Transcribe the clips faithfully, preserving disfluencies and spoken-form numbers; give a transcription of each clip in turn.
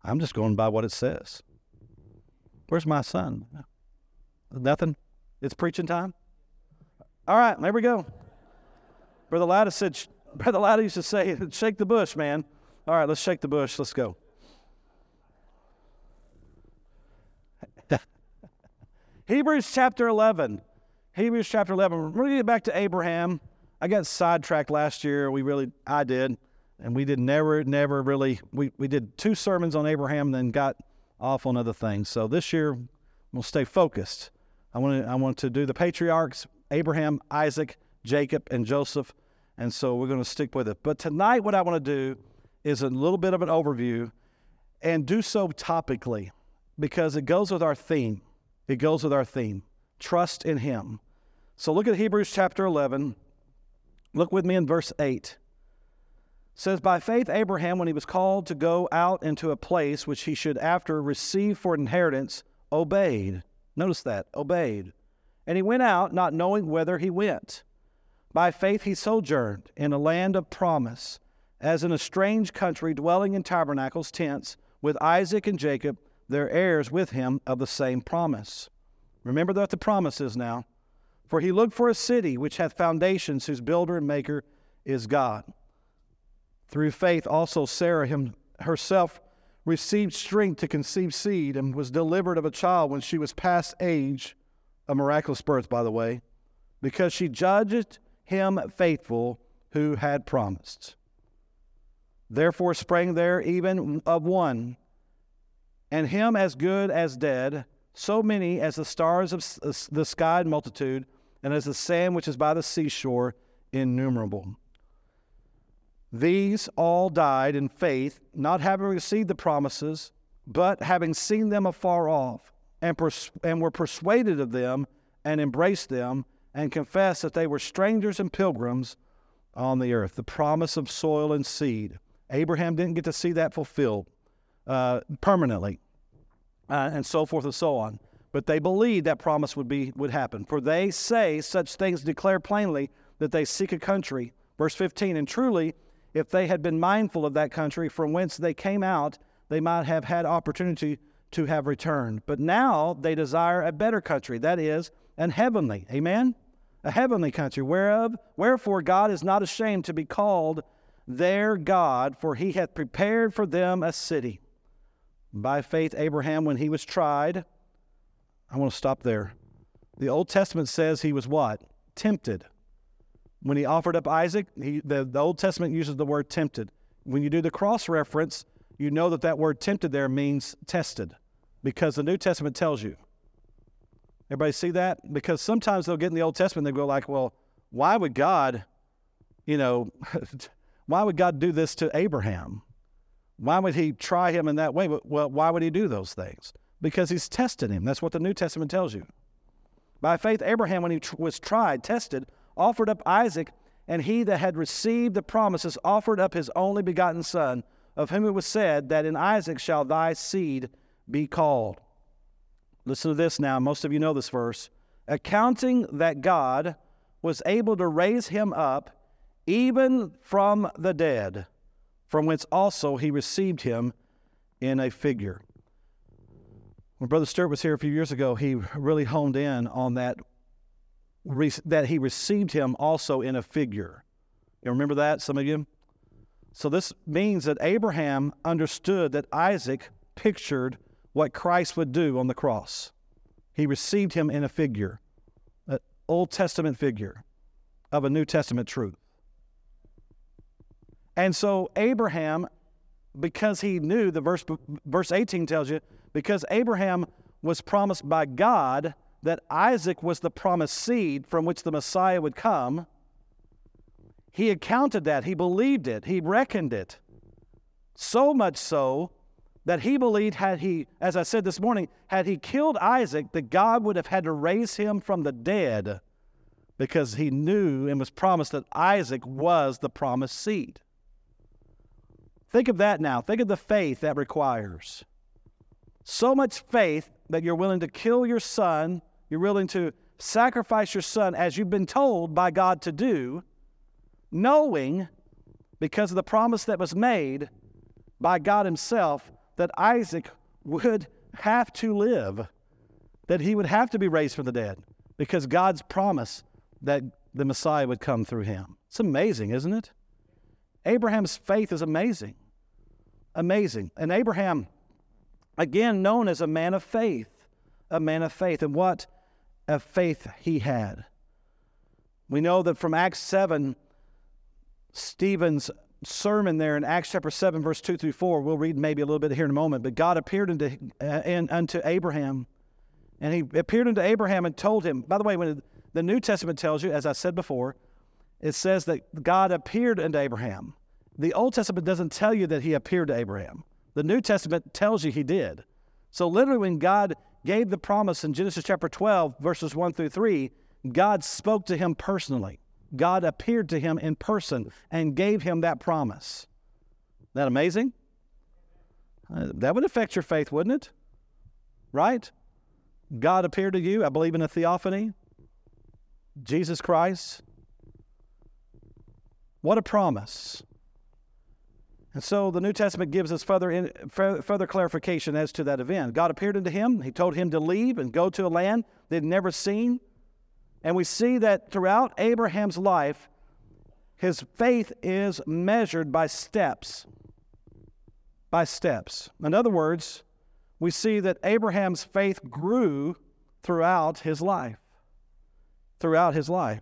I'm just going by what it says. Where's my son? Nothing? It's preaching time? All right, there we go. Brother Latta said, Brother Latta used to say, shake the bush, man. All right, let's shake the bush. Let's go. Hebrews chapter eleven. Hebrews chapter eleven. We're going to get back to Abraham. I got sidetracked last year. We really, I did. And we did never, never really, we, we did two sermons on Abraham and then got off on other things. So this year, we'll stay focused. I want to, I want to do the patriarchs, Abraham, Isaac, Jacob, and Joseph. And so we're going to stick with it. But tonight, what I want to do is a little bit of an overview and do so topically because it goes with our theme. It goes with our theme, trust in him. So look at Hebrews chapter eleven. Look with me in verse eight. It says, by faith Abraham, when he was called to go out into a place which he should after receive for inheritance, obeyed. Notice that, obeyed. And he went out, not knowing whither he went. By faith he sojourned in a land of promise, as in a strange country, dwelling in tabernacles, tents, with Isaac and Jacob, their heirs with him of the same promise. Remember what the promise is now. For he looked for a city which hath foundations, whose builder and maker is God. Through faith also Sarah him, herself received strength to conceive seed and was delivered of a child when she was past age, a miraculous birth, by the way, because she judged him faithful who had promised. Therefore sprang there even of one, and him as good as dead, so many as the stars of the sky in multitude, and as the sand which is by the seashore innumerable. These all died in faith, not having received the promises, but having seen them afar off, and, pers- and were persuaded of them, and embraced them, and confessed that they were strangers and pilgrims on the earth. The promise of soil and seed. Abraham didn't get to see that fulfilled uh, permanently, uh, and so forth and so on. But they believed that promise would be would happen. For they say such things declare plainly that they seek a country. Verse fifteen, and truly, if they had been mindful of that country from whence they came out, they might have had opportunity to have returned. But now they desire a better country, that is, an heavenly. Amen? A heavenly country, whereof, wherefore God is not ashamed to be called their God, for he hath prepared for them a city. By faith Abraham, when he was tried, I want to stop there. The Old Testament says he was what? Tempted. When he offered up Isaac, he, the, the Old Testament uses the word tempted. When you do the cross-reference, you know that that word tempted there means tested, because the New Testament tells you. Everybody see that? Because sometimes they'll get in the Old Testament, they go like, well, why would God, you know, why would God do this to Abraham? Why would he try him in that way? Well, why would he do those things? Because he's tested him. That's what the New Testament tells you. By faith, Abraham, when he tr- was tried, tested, offered up Isaac, and he that had received the promises offered up his only begotten son, of whom it was said that in Isaac shall thy seed be called. Listen to this now. Most of you know this verse. Accounting that God was able to raise him up even from the dead, from whence also he received him in a figure. When Brother Stewart was here a few years ago, he really honed in on that, that he received him also in a figure. You remember that, some of you? So this means that Abraham understood that Isaac pictured what Christ would do on the cross. He received him in a figure, an Old Testament figure of a New Testament truth. And so Abraham, because he knew, the verse, verse eighteen tells you, because Abraham was promised by God that Isaac was the promised seed from which the Messiah would come, he accounted that, he believed it, he reckoned it. So much so that he believed had he, as I said this morning, had he killed Isaac, that God would have had to raise him from the dead because he knew and was promised that Isaac was the promised seed. Think of that now. Think of the faith that requires. So much faith that you're willing to kill your son, you're willing to sacrifice your son as you've been told by God to do, knowing, because of the promise that was made by God himself, that Isaac would have to live, that he would have to be raised from the dead, because God's promise that the Messiah would come through him. It's amazing, isn't it? Abraham's faith is amazing. Amazing. And Abraham, again, known as a man of faith, a man of faith. And what a faith he had. We know that from Acts seven, Stephen's sermon there in Acts chapter seven, verse two through four, we'll read maybe a little bit here in a moment, but God appeared unto, uh, in, unto Abraham, and he appeared unto Abraham and told him, by the way, when the New Testament tells you, as I said before, it says that God appeared unto Abraham. The Old Testament doesn't tell you that he appeared to Abraham. The New Testament tells you he did. So literally when God gave the promise in Genesis chapter twelve, verses one through three, God spoke to him personally. God appeared to him in person and gave him that promise. Isn't that amazing? Uh, that would affect your faith, wouldn't it? Right? God appeared to you. I believe in a theophany. Jesus Christ. What a promise. And so the New Testament gives us further in, further clarification as to that event. God appeared unto him. He told him to leave and go to a land they'd never seen. And we see that throughout Abraham's life, his faith is measured by steps. By steps. In other words, we see that Abraham's faith grew throughout his life. Throughout his life.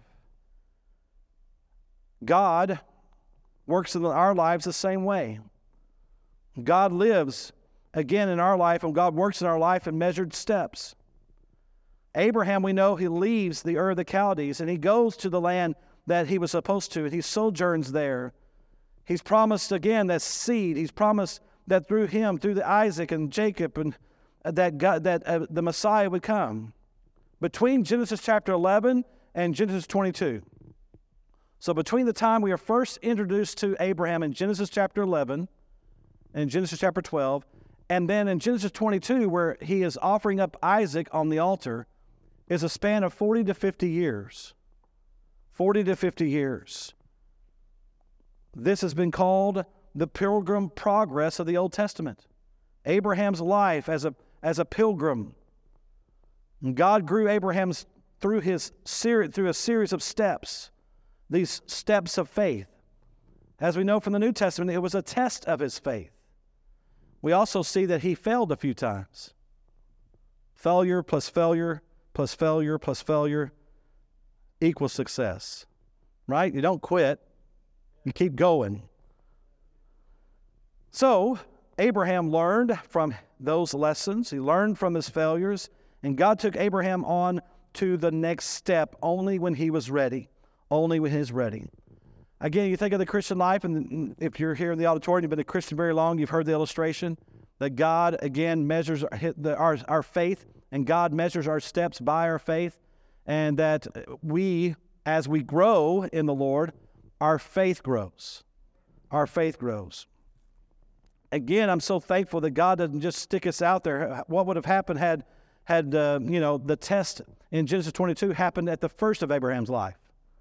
God works in our lives the same way. God lives again in our life, and God works in our life in measured steps. Abraham, we know he leaves the Ur of the Chaldees, and he goes to the land that he was supposed to, and he sojourns there. He's promised again that seed. He's promised that through him, through the Isaac and Jacob, and that God, that uh, the Messiah would come. Between Genesis chapter eleven and Genesis twenty-two. So between the time we are first introduced to Abraham in Genesis chapter eleven and Genesis chapter twelve, and then in Genesis twenty-two, where he is offering up Isaac on the altar, is a span of forty to fifty years. forty to fifty years. This has been called the pilgrim progress of the Old Testament. Abraham's life as a, as a pilgrim. And God grew Abraham's through his ser- through a series of steps, these steps of faith. As we know from the New Testament, it was a test of his faith. We also see that he failed a few times. Failure plus failure plus failure plus failure equals success. Right? You don't quit. You keep going. So, Abraham learned from those lessons. He learned from his failures. And God took Abraham on to the next step only when he was ready. Only when he's ready. Again, you think of the Christian life, and if you're here in the auditorium, you've been a Christian very long, you've heard the illustration that God, again, measures our, our faith, and God measures our steps by our faith, and that we, as we grow in the Lord, our faith grows. Our faith grows. Again, I'm so thankful that God doesn't just stick us out there. What would have happened had, had uh, you know, the test in Genesis twenty-two happened at the first of Abraham's life?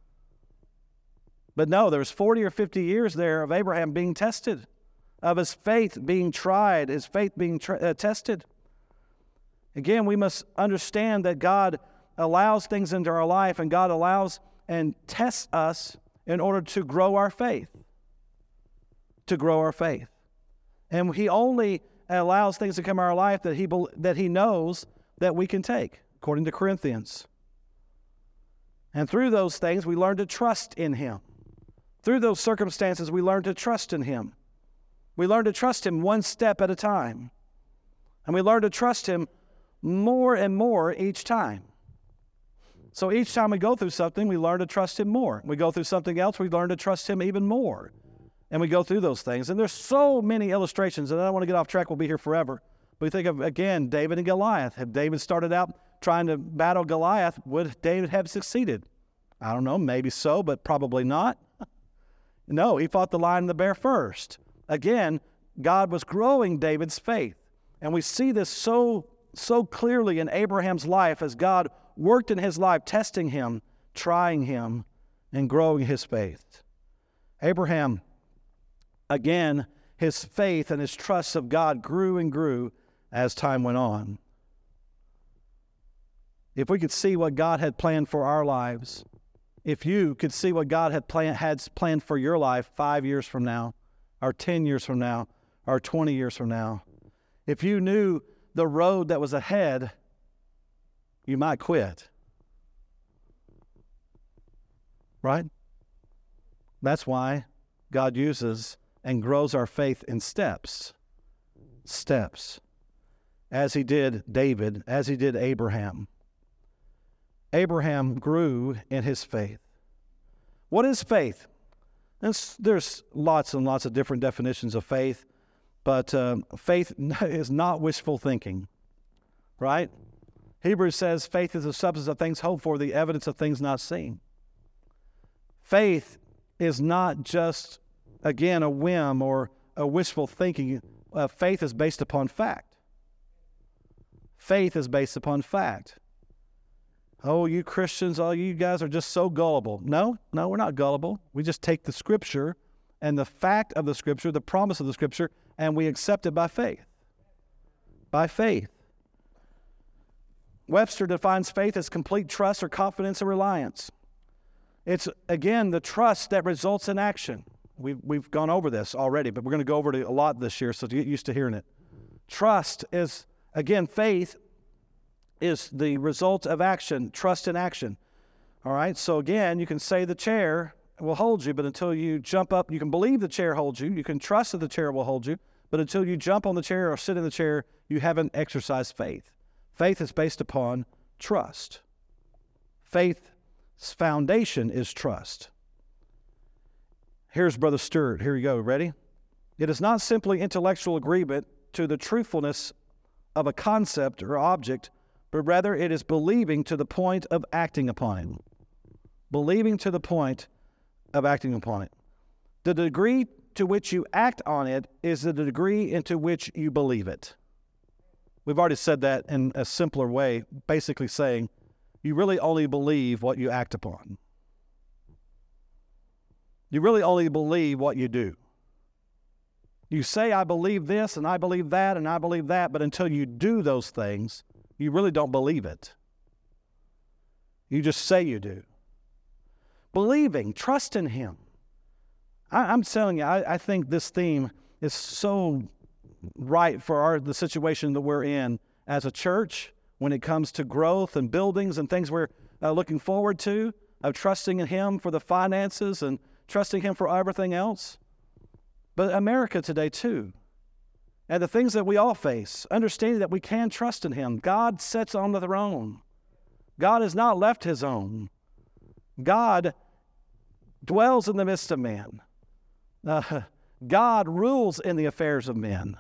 But no, there was forty or fifty years there of Abraham being tested, of his faith being tried, his faith being tr- uh, tested. Again, we must understand that God allows things into our life, and God allows and tests us in order to grow our faith, to grow our faith. And he only allows things to come in our life that he that he knows that we can take, according to Corinthians. And through those things, we learn to trust in him. Through those circumstances, we learn to trust in him. We learn to trust him one step at a time. And we learn to trust him more and more each time. So each time we go through something, we learn to trust him more. We go through something else, we learn to trust him even more. And we go through those things. And there's so many illustrations, and I don't want to get off track, we'll be here forever. But we think of, again, David and Goliath. Had David started out trying to battle Goliath, would David have succeeded? I don't know, maybe so, but probably not. No, he fought the lion and the bear first. Again, God was growing David's faith. And we see this so, so clearly in Abraham's life as God worked in his life, testing him, trying him, and growing his faith. Abraham, again, his faith and his trust of God grew and grew as time went on. If we could see what God had planned for our lives, if you could see what God had, plan, had planned for your life five years from now, or ten years from now, or twenty years from now, if you knew the road that was ahead, you might quit. Right? That's why God uses and grows our faith in steps. Steps. As he did David, as he did Abraham. Abraham grew in his faith. What is faith? There's, there's lots and lots of different definitions of faith, but um, faith is not wishful thinking, right? Hebrews says faith is the substance of things hoped for, the evidence of things not seen. Faith is not just, again, a whim or a wishful thinking. Uh, faith is based upon fact. Faith is based upon fact. Oh, you Christians, all you guys are just so gullible. No, no, we're not gullible. We just take the Scripture and the fact of the Scripture, the promise of the Scripture, and we accept it by faith. By faith. Webster defines faith as complete trust or confidence or reliance. It's, again, the trust that results in action. We've, we've gone over this already, but we're going to go over it a lot this year, so get used to hearing it. Trust is, again, faith is the result of action, trust in action. All right, so again, you can say the chair will hold you, but until you jump up, you can believe the chair holds you, you can trust that the chair will hold you, but until you jump on the chair or sit in the chair, you haven't exercised faith. Faith is based upon trust. Faith's foundation is trust. Here's Brother Stewart. Here you go. Ready? It is not simply intellectual agreement to the truthfulness of a concept or object, but rather it is believing to the point of acting upon it. Believing to the point of acting upon it. The degree to which you act on it is the degree into which you believe it. We've already said that in a simpler way, basically saying you really only believe what you act upon. You really only believe what you do. You say, I believe this, and I believe that, and I believe that, but until you do those things, you really don't believe it. You just say you do. Believing, trust in Him. I, I'm telling you, I, I think this theme is so right for our the situation that we're in as a church when it comes to growth and buildings and things we're uh, looking forward to, of trusting in Him for the finances and trusting Him for everything else. But America today too. And the things that we all face, understanding that we can trust in Him. God sits on the throne. God has not left His own. God dwells in the midst of man. Uh, God rules in the affairs of men.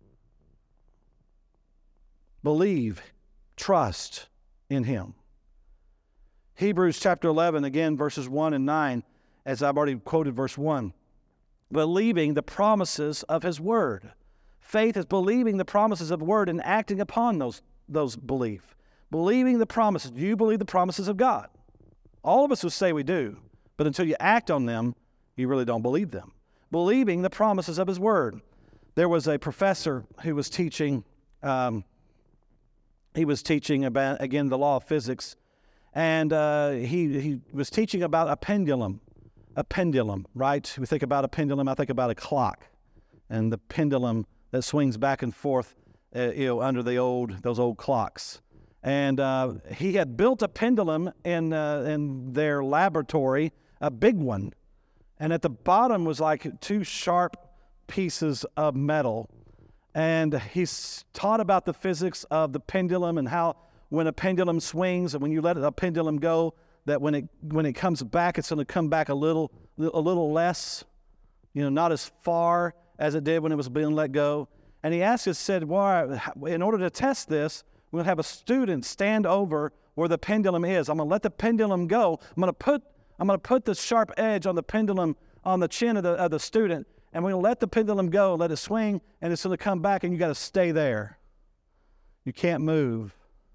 Believe, trust in Him. Hebrews chapter eleven, again, verses one and nine, as I've already quoted verse one. Believing the promises of His Word. Faith is believing the promises of the Word and acting upon those, those belief. Believing the promises. Do you believe the promises of God? All of us would say we do, but until you act on them, you really don't believe them. Believing the promises of His Word. There was a professor who was teaching, um, he was teaching about, again, the law of physics, and uh, he, he was teaching about a pendulum. A pendulum, right? We think about a pendulum, I think about a clock, and the pendulum that swings back and forth, uh, you know, under the old those old clocks. And uh, he had built a pendulum in uh, in their laboratory, a big one, and at the bottom was like two sharp pieces of metal. And he's taught about the physics of the pendulum and how when a pendulum swings and when you let a pendulum go, that when it when it comes back, it's going to come back a little a little less, you know, not as far as it did when it was being let go. And he asked us, said, well, in order to test this, we're going to have a student stand over where the pendulum is. I'm going to let the pendulum go. I'm going to put I'm going to put the sharp edge on the pendulum on the chin of the of the student, and we're going to let the pendulum go, let it swing, and it's going to come back, and you got to stay there. You can't move.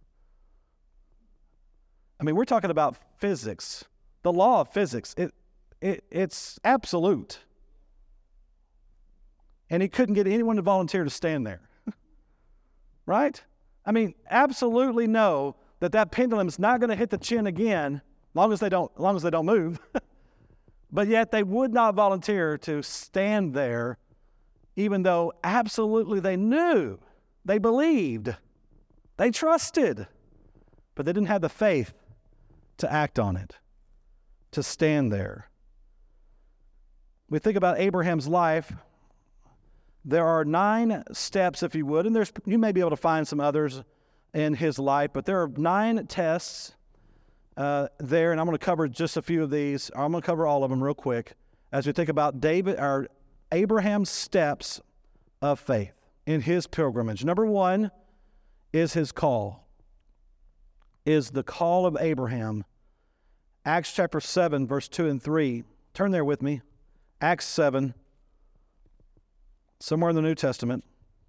I mean, we're talking about physics, the law of physics. It, it, it's absolute. and he couldn't get anyone to volunteer to stand there. Right? I mean, absolutely know that that pendulum is not going to hit the chin again, long as they don't, long as they don't move. But yet they would not volunteer to stand there, even though absolutely they knew, they believed, they trusted, but they didn't have the faith to act on it, to stand there. We think about Abraham's life. There are nine steps, if you would, and there's you may be able to find some others in his life, but there are nine tests uh, there, and I'm going to cover just a few of these. I'm going to cover all of them real quick as we think about David or Abraham's steps of faith in his pilgrimage. Number one is his call, is the call of Abraham. Acts chapter seven, verse two and three. Turn there with me. Acts seven. Somewhere in the New Testament.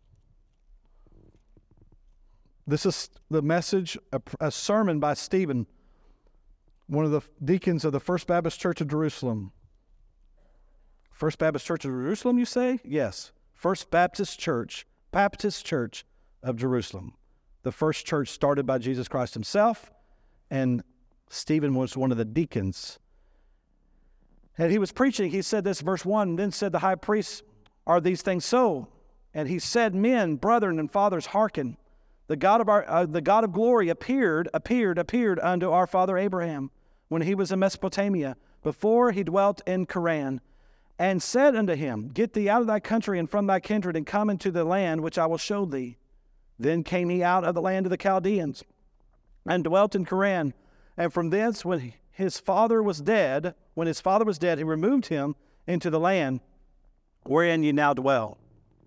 This is the message, a, a sermon by Stephen, one of the deacons of the First Baptist Church of Jerusalem. First Baptist Church of Jerusalem, you say? Yes. First Baptist Church, Baptist Church of Jerusalem. The first church started by Jesus Christ himself, and Stephen was one of the deacons. And he was preaching, he said this, verse one, then said the high priest, are these things so? And he said, men, brethren, and fathers, hearken. The God of our, uh, the God of glory appeared, appeared, appeared unto our father Abraham when he was in Mesopotamia, before he dwelt in Charan, and said unto him, get thee out of thy country and from thy kindred, and come into the land which I will show thee. Then came he out of the land of the Chaldeans, and dwelt in Charan. And from thence, when his father was dead, when his father was dead, he removed him into the land wherein ye now dwell.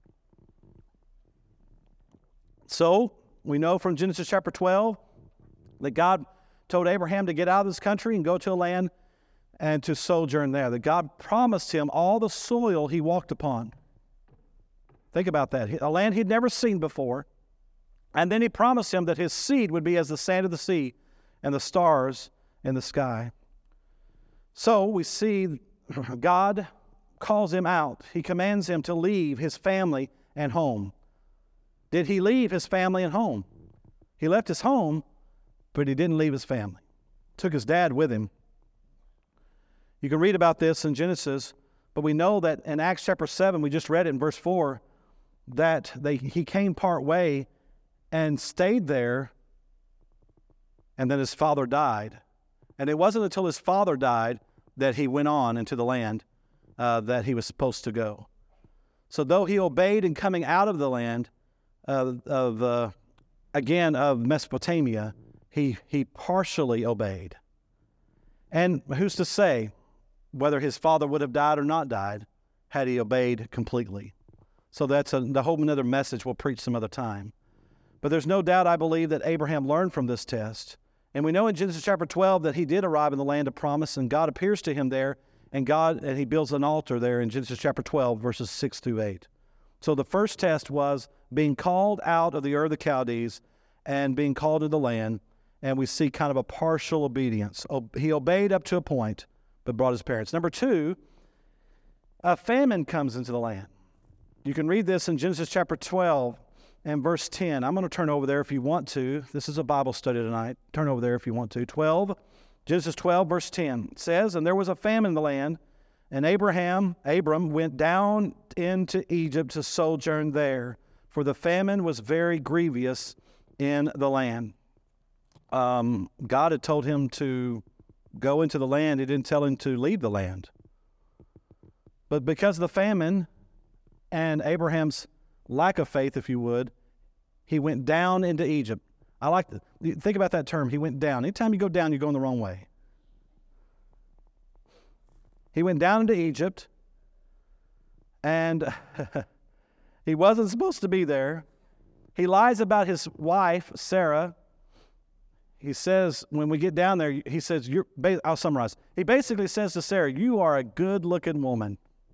So, we know from Genesis chapter twelve that God told Abraham to get out of this country and go to a land and to sojourn there. That God promised him all the soil he walked upon. Think about that. A land he'd never seen before. And then he promised him that his seed would be as the sand of the sea and the stars in the sky. So, we see God calls him out. He commands him to leave his family and home. Did he leave his family and home? He left his home, but he didn't leave his family. Took his dad with him. You can read about this in Genesis, but we know that in Acts chapter seven, we just read it in verse four, that they, he came part way and stayed there, and then his father died. And it wasn't until his father died that he went on into the land Uh, that he was supposed to go. So though he obeyed in coming out of the land uh, of, uh, again, of Mesopotamia, he, he partially obeyed. And who's to say whether his father would have died or not died had he obeyed completely? So that's a, the whole another message we'll preach some other time. But there's no doubt, I believe, that Abraham learned from this test. And we know in Genesis chapter twelve that he did arrive in the land of promise, and God appears to him there, and God, and he builds an altar there in Genesis chapter twelve, verses six through eight. So the first test was being called out of the Ur of the Chaldees and being called to the land, and we see kind of a partial obedience. He obeyed up to a point, but brought his parents. Number two, a famine comes into the land. You can read this in Genesis chapter twelve and verse ten. I'm going to turn over there if you want to. This is a Bible study tonight. Turn over there if you want to. twelve. Genesis twelve, verse ten says, and there was a famine in the land, and Abraham, Abram, went down into Egypt to sojourn there, for the famine was very grievous in the land. Um, God had told him to go into the land. He didn't tell him to leave the land. But because of the famine and Abraham's lack of faith, if you would, he went down into Egypt. I like to think about that term. He went down. Anytime you go down, you're going the wrong way. He went down into Egypt, and he wasn't supposed to be there. He lies about his wife, Sarah. He says, when we get down there, he says, you're, I'll summarize. He basically says to Sarah, you are a good-looking woman.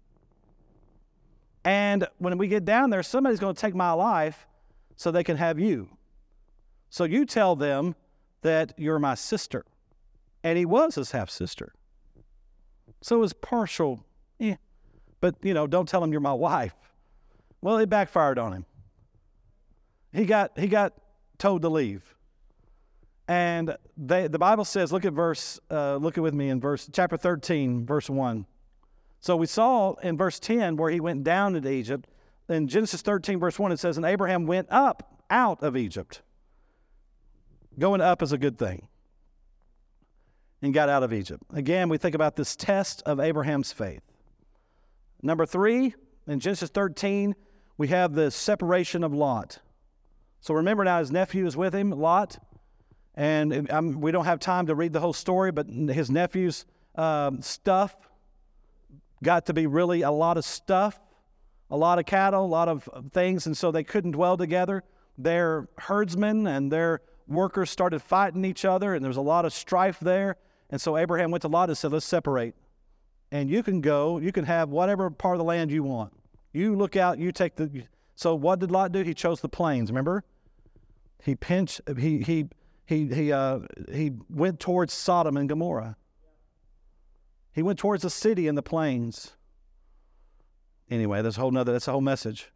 And when we get down there, somebody's going to take my life so they can have you. So you tell them that you're my sister. And he was his half-sister. So it was partial, eh. But, you know, don't tell him you're my wife. Well, it backfired on him. He got he got told to leave. And they, the Bible says, look at verse, uh, look at with me in verse chapter thirteen, verse one. So we saw in verse ten where he went down into Egypt. In Genesis thirteen, verse one, it says, and Abraham went up out of Egypt. Going up is a good thing. And got out of Egypt. Again, we think about this test of Abraham's faith. Number three, in Genesis thirteen, we have the separation of Lot. So remember now, his nephew is with him, Lot. And um, we don't have time to read the whole story, but his nephew's um, stuff got to be really a lot of stuff, a lot of cattle, a lot of things, and so they couldn't dwell together. Their herdsmen and their workers started fighting each other, and there was a lot of strife there. And so Abraham went to Lot and said, let's separate. And you can go, you can have whatever part of the land you want. You look out, you take the... So what did Lot do? He chose the plains, remember? He pinched, he... he He he uh, he went towards Sodom and Gomorrah. He went towards the city in the plains. Anyway, that's a whole nother, that's a whole message.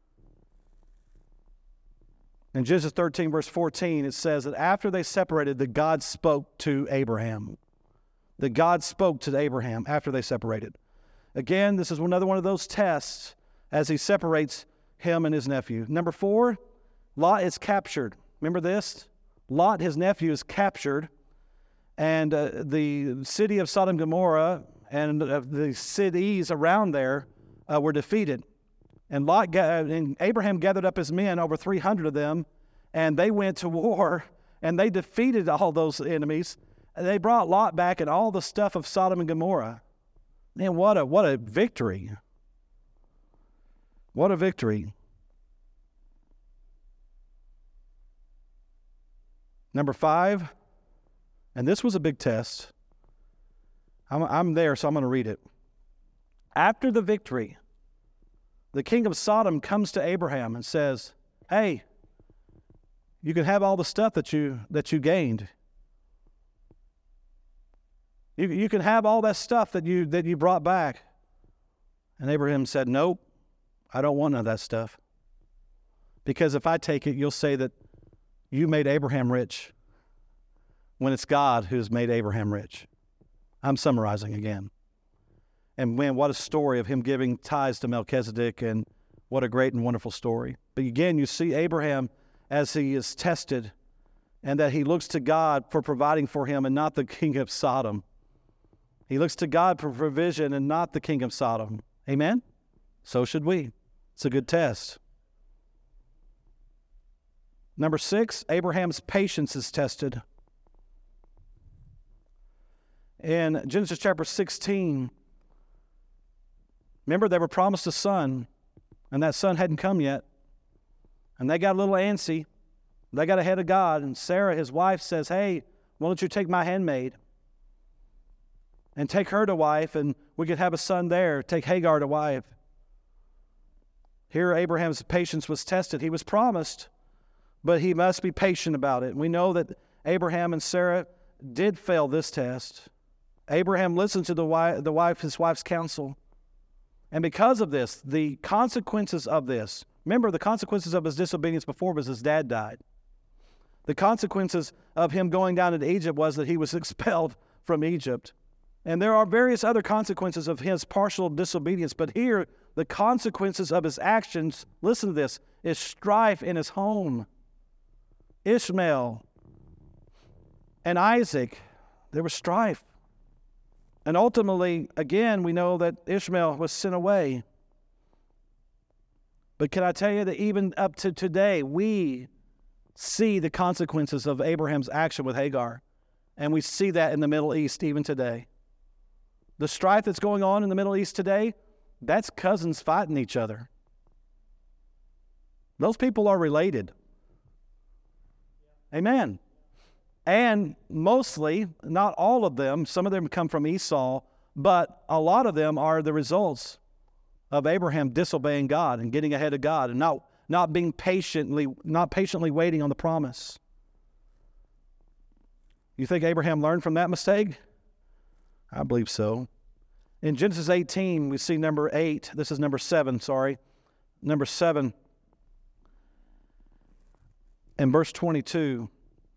In Genesis thirteen, verse fourteen, it says that after they separated, that God spoke to Abraham. That God spoke to Abraham after they separated. Again, this is another one of those tests as he separates him and his nephew. Number four, Lot is captured. Remember this? Lot, his nephew, is captured, and uh, the city of Sodom and Gomorrah and uh, the cities around there uh, were defeated. And Lot ga- and Abraham gathered up his men, over three hundred of them, and they went to war, and they defeated all those enemies. And they brought Lot back and all the stuff of Sodom and Gomorrah. Man, what a what a victory! What a victory! Number five, and this was a big test. I'm, I'm there, so I'm going to read it. After the victory, the king of Sodom comes to Abraham and says, hey, you can have all the stuff that you that you gained. You, you can have all that stuff that you that you brought back. And Abraham said, nope, I don't want none of that stuff. Because if I take it, you'll say that you made Abraham rich when it's God who's made Abraham rich. I'm summarizing again. And man, what a story of him giving tithes to Melchizedek, and what a great and wonderful story. But again, you see Abraham as he is tested, and that he looks to God for providing for him and not the king of Sodom. He looks to God for provision and not the king of Sodom. Amen? So should we. It's a good test. Number six, Abraham's patience is tested. In Genesis chapter sixteen, remember they were promised a son, and that son hadn't come yet. And they got a little antsy. They got ahead of God, and Sarah, his wife, says, hey, why don't you take my handmaid and take her to wife, and we could have a son there. Take Hagar to wife. Here Abraham's patience was tested. He was promised, but he must be patient about it. We know that Abraham and Sarah did fail this test. Abraham listened to the wife, the wife, his wife's counsel. And because of this, the consequences of this, remember the consequences of his disobedience before was his dad died. The consequences of him going down into Egypt was that he was expelled from Egypt. And there are various other consequences of his partial disobedience, but here the consequences of his actions, listen to this, is strife in his home. Ishmael and Isaac, there was strife. And ultimately, again, we know that Ishmael was sent away. But can I tell you that even up to today, we see the consequences of Abraham's action with Hagar. And we see that in the Middle East even today. The strife that's going on in the Middle East today, that's cousins fighting each other. Those people are related. Amen. And mostly, not all of them, some of them come from Esau, but a lot of them are the results of Abraham disobeying God and getting ahead of God and not, not being patiently, not patiently waiting on the promise. You think Abraham learned from that mistake? I believe so. In Genesis eighteen, we see number eight. This is number seven, sorry. number seven, in verse twenty-two,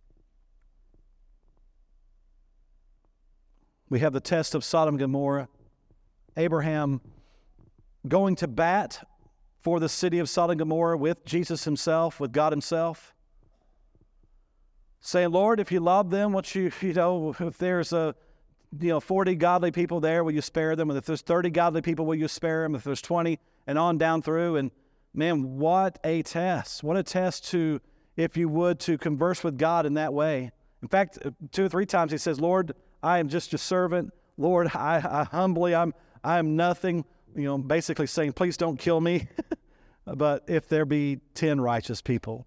we have the test of Sodom and Gomorrah. Abraham going to bat for the city of Sodom and Gomorrah with Jesus himself, with God himself, saying, Lord, if you love them, what you, you know, if there's a, you know, forty godly people there, will you spare them? And if there's thirty godly people, will you spare them? If there's twenty, and on down through. And man, what a test. What a test to, if you would, to converse with God in that way. In fact, two or three times he says, Lord, I am just your servant. Lord, I, I humbly, I'm, I am nothing. You know, basically saying, please don't kill me. But if there be ten righteous people.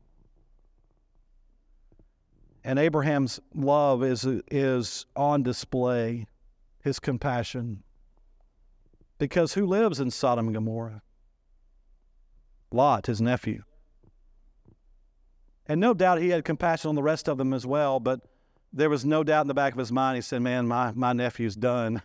And Abraham's love is, is on display, his compassion. Because who lives in Sodom and Gomorrah? Lot, his nephew. And no doubt he had compassion on the rest of them as well, but there was no doubt in the back of his mind, he said, man, my, my nephew's done.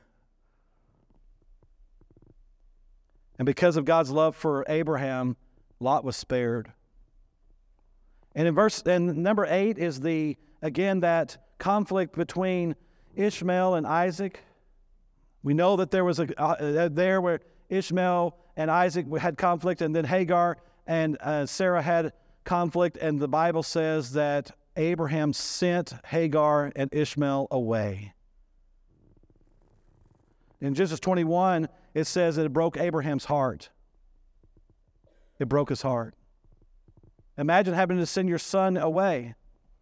And because of God's love for Abraham, Lot was spared. And in verse, and number eight is the, again, that conflict between Ishmael and Isaac. We know that there was a, uh, there where Ishmael and Isaac had conflict, and then Hagar and uh, Sarah had conflict, and the Bible says that Abraham sent Hagar and Ishmael away. In Genesis twenty-one, it says that it broke Abraham's heart. It broke his heart. Imagine having to send your son away.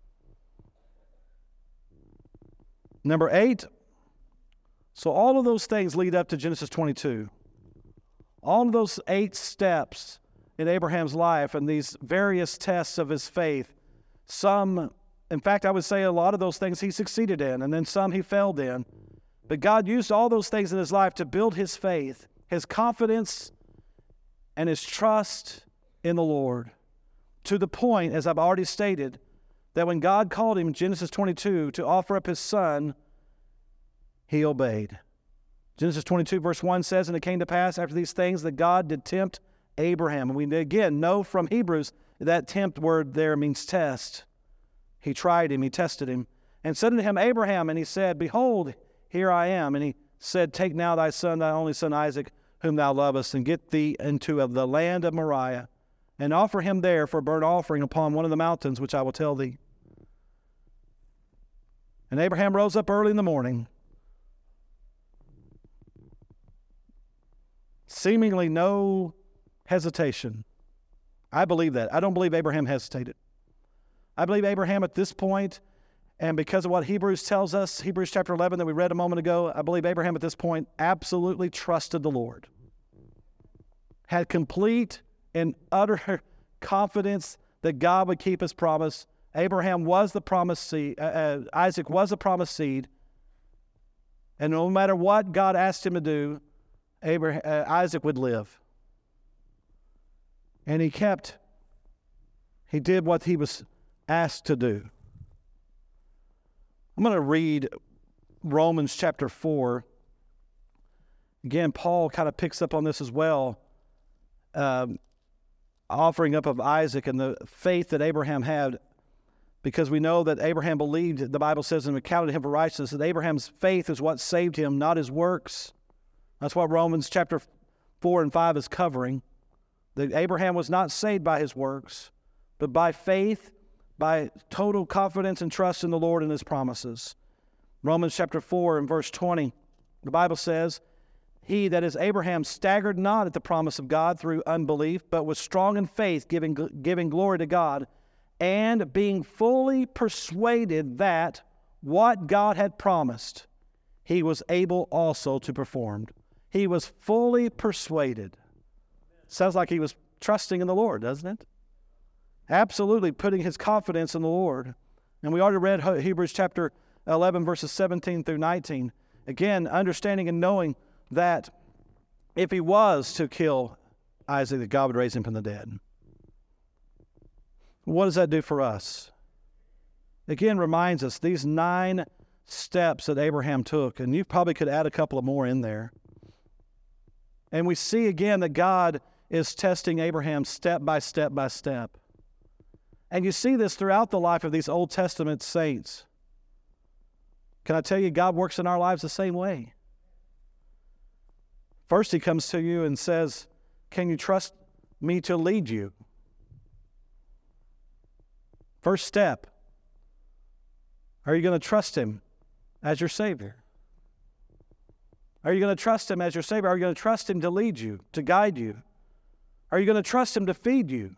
Number eight, so all of those things lead up to Genesis twenty-two. All of those eight steps in Abraham's life and these various tests of his faith, some, in fact, I would say a lot of those things he succeeded in, and then some he failed in. But God used all those things in his life to build his faith, his confidence, and his trust in the Lord. To the point, as I've already stated, that when God called him in Genesis twenty-two to offer up his son, he obeyed. Genesis twenty-two verse one says, and it came to pass after these things that God did tempt Abraham. And we again know from Hebrews that tempt word there means test. He tried him, he tested him, and said unto him, Abraham, and he said, behold, here I am. And he said, take now thy son, thy only son Isaac, whom thou lovest, and get thee into of the land of Moriah, and offer him there for a burnt offering upon one of the mountains, which I will tell thee. And Abraham rose up early in the morning, seemingly no hesitation. I believe that. I don't believe Abraham hesitated. I believe Abraham at this point, and because of what Hebrews tells us, Hebrews chapter eleven that we read a moment ago, I believe Abraham at this point absolutely trusted the Lord. Had complete and utter confidence that God would keep his promise. Abraham was the promised seed. Uh, uh, Isaac was the promised seed. And no matter what God asked him to do, Abraham, uh, Isaac would live. And he kept, he did what he was asked to do. I'm going to read Romans chapter four. Again, Paul kind of picks up on this as well. Um, offering up of Isaac and the faith that Abraham had, because we know that Abraham believed, the Bible says, and accounted him for righteousness, that Abraham's faith is what saved him, not his works. That's what Romans chapter four and five is covering. That Abraham was not saved by his works, but by faith, by total confidence and trust in the Lord and his promises. Romans chapter four and verse twenty, the Bible says, he, that is Abraham, staggered not at the promise of God through unbelief, but was strong in faith, giving, giving glory to God, and being fully persuaded that what God had promised, he was able also to perform. He was fully persuaded. Sounds like he was trusting in the Lord, doesn't it? Absolutely putting his confidence in the Lord. And we already read Hebrews chapter eleven, verses seventeen through nineteen. Again, understanding and knowing that if he was to kill Isaac, that God would raise him from the dead. What does that do for us? Again, reminds us these nine steps that Abraham took, and you probably could add a couple of more in there. And we see again that God is testing Abraham step by step by step. And you see this throughout the life of these Old Testament saints. Can I tell you, God works in our lives the same way. First, he comes to you and says, can you trust me to lead you? First step. Are you going to trust him as your Savior? Are you going to trust him as your Savior? Are you going to trust him to lead you, to guide you? Are you going to trust him to feed you?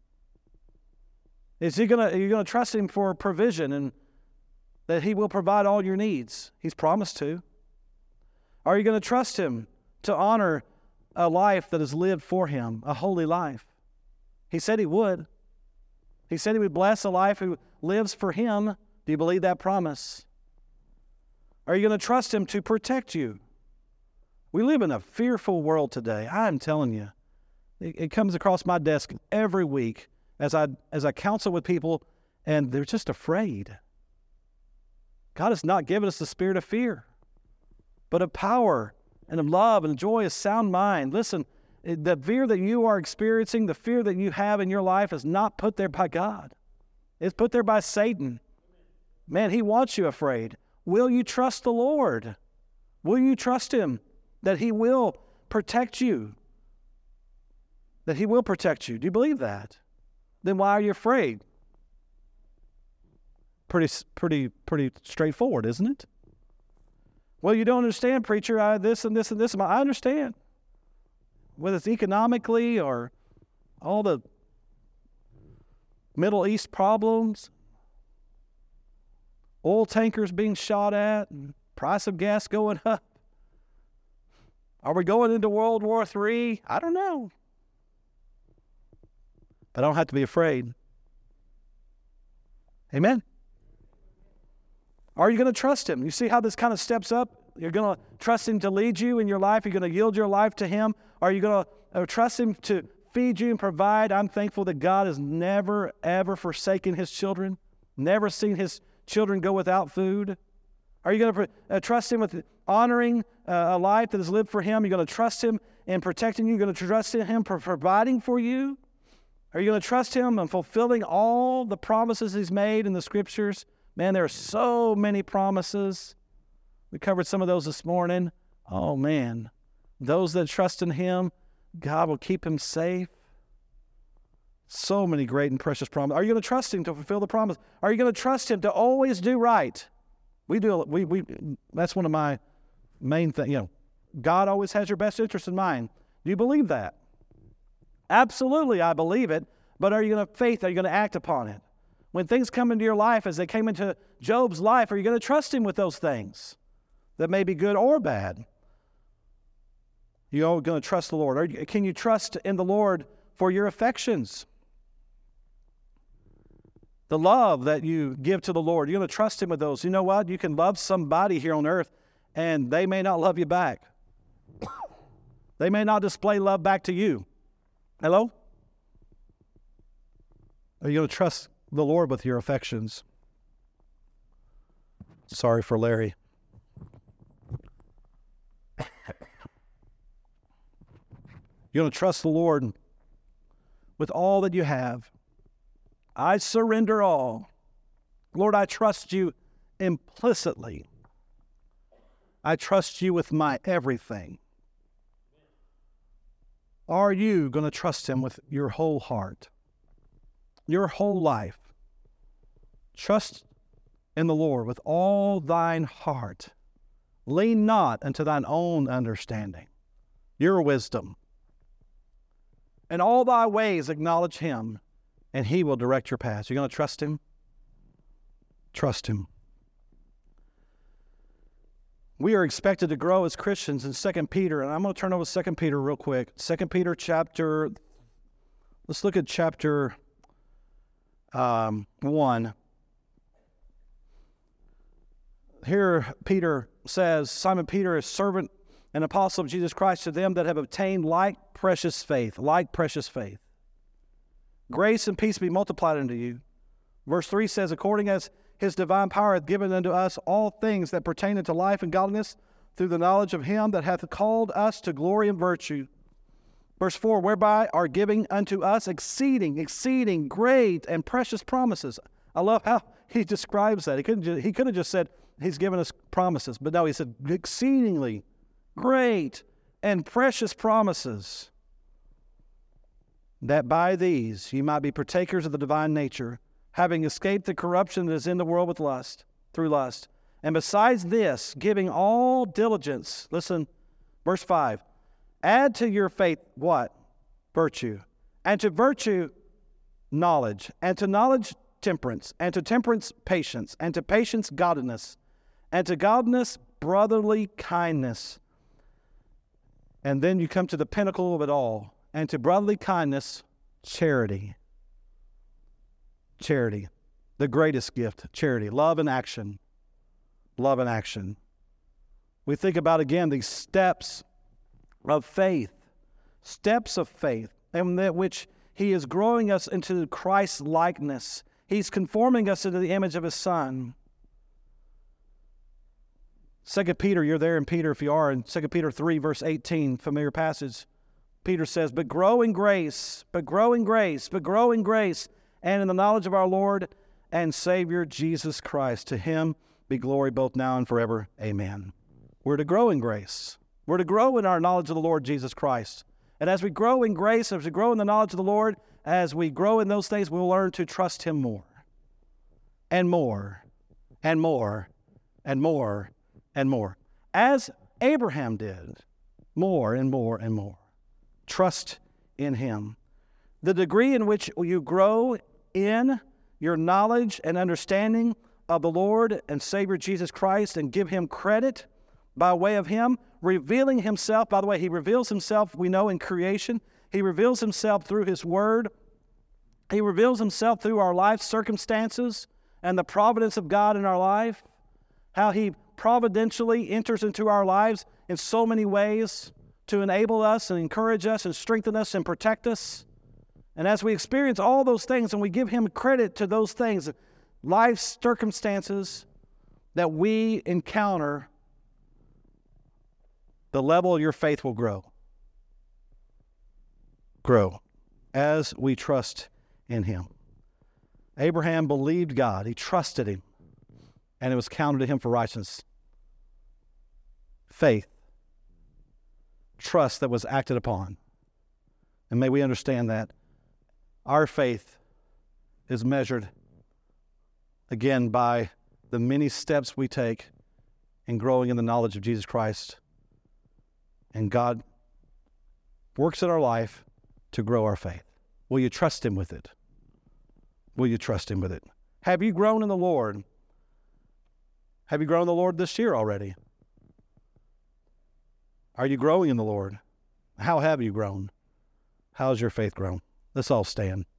Is he going to, are you going to trust him for provision and that he will provide all your needs? He's promised to. Are you going to trust him to honor a life that is lived for him, a holy life? He said he would. He said he would bless a life who lives for him. Do you believe that promise? Are you going to trust him to protect you? We live in a fearful world today. I'm telling you. It, it comes across my desk every week as I as I counsel with people, and they're just afraid. God has not given us the spirit of fear, but of power and of love and joy, a sound mind. Listen, the fear that you are experiencing, the fear that you have in your life is not put there by God. It's put there by Satan. Man, he wants you afraid. Will you trust the Lord? Will you trust him that he will protect you? That he will protect you. Do you believe that? Then why are you afraid? Pretty, pretty, pretty straightforward, isn't it? Well, you don't understand, preacher, I, this and this and this. I understand. Whether it's economically or all the Middle East problems, oil tankers being shot at, and price of gas going up. Are we going into World War Three? I don't know. But I don't have to be afraid. Amen? Are you going to trust him? You see how this kind of steps up? You're going to trust him to lead you in your life. You're going to yield your life to him. Are you going to uh, trust him to feed you and provide? I'm thankful that God has never, ever forsaken his children, never seen his children go without food. Are you going to uh, trust him with honoring uh, a life that is lived for him? You're going to trust him in protecting you. You're going to trust him for providing for you. Are you going to trust him in fulfilling all the promises he's made in the scriptures? Man, there are so many promises. We covered some of those this morning. Oh, man. Those that trust in him, God will keep him safe. So many great and precious promises. Are you going to trust him to fulfill the promise? Are you going to trust him to always do right? We do. We we. That's one of my main things. You know, God always has your best interest in mind. Do you believe that? Absolutely, I believe it. But are you going to faith? Are you going to act upon it? When things come into your life, as they came into Job's life, are you going to trust him with those things that may be good or bad? You're going to trust the Lord. Are you, can you trust in the Lord for your affections? The love that you give to the Lord, you're going to trust him with those. You know what? You can love somebody here on earth, and they may not love you back. They may not display love back to you. Hello? Are you going to trust the Lord with your affections? Sorry for Larry. You're going to trust the Lord with all that you have. I surrender all. Lord, I trust you implicitly. I trust you with my everything. Are you going to trust him with your whole heart, your whole life? Trust in the Lord with all thine heart. Lean not unto thine own understanding, your wisdom. In all thy ways acknowledge him, and he will direct your paths. You're going to trust him? Trust him. We are expected to grow as Christians in Second Peter, and I'm going to turn over to Second Peter real quick. Second Peter chapter, let's look at chapter um, one. Here Peter says, Simon Peter, a servant and apostle of Jesus Christ, to them that have obtained like precious faith, like precious faith. Grace and peace be multiplied unto you. Verse three says, according as his divine power hath given unto us all things that pertain unto life and godliness, through the knowledge of him that hath called us to glory and virtue, Verse four, whereby are giving unto us exceeding, exceeding great and precious promises. I love how he describes that. He couldn't just, he could have just said he's given us promises, but no, he said exceedingly great and precious promises, that by these ye might be partakers of the divine nature, having escaped the corruption that is in the world with lust, through lust. And besides this, giving all diligence, listen, verse five, add to your faith what? Virtue. And to virtue, knowledge. And to knowledge, temperance. And to temperance, patience. And to patience, godliness. And to godliness, brotherly kindness. And then you come to the pinnacle of it all. And to brotherly kindness, charity. Charity. The greatest gift, charity. Love in action. Love in action. We think about, again, these steps of faith, steps of faith, in that which he is growing us into Christ's likeness. He's conforming us into the image of his Son. Second Peter, you're there in Peter if you are, in Second Peter three, verse eighteen, familiar passage. Peter says, but grow in grace, but grow in grace, but grow in grace, and in the knowledge of our Lord and Savior Jesus Christ. To him be glory both now and forever. Amen. We're to grow in grace. We're to grow in our knowledge of the Lord Jesus Christ. And as we grow in grace, as we grow in the knowledge of the Lord, as we grow in those things, we'll learn to trust him more and more and more and more and more. As Abraham did, more and more and more. Trust in him. The degree in which you grow in your knowledge and understanding of the Lord and Savior Jesus Christ and give him credit by way of him revealing himself. By the way, he reveals himself, we know, in creation. He reveals himself through his word. He reveals himself through our life circumstances and the providence of God in our life. How he providentially enters into our lives in so many ways to enable us and encourage us and strengthen us and protect us. And as we experience all those things and we give him credit to those things, life circumstances that we encounter, the level of your faith will grow. Grow as we trust in him. Abraham believed God. He trusted him, and it was counted to him for righteousness. Faith, trust that was acted upon. And may we understand that our faith is measured, again, by the many steps we take in growing in the knowledge of Jesus Christ. And God works in our life to grow our faith. Will you trust him with it? Will you trust him with it? Have you grown in the Lord? Have you grown in the Lord this year already? Are you growing in the Lord? How have you grown? How has your faith grown? Let's all stand.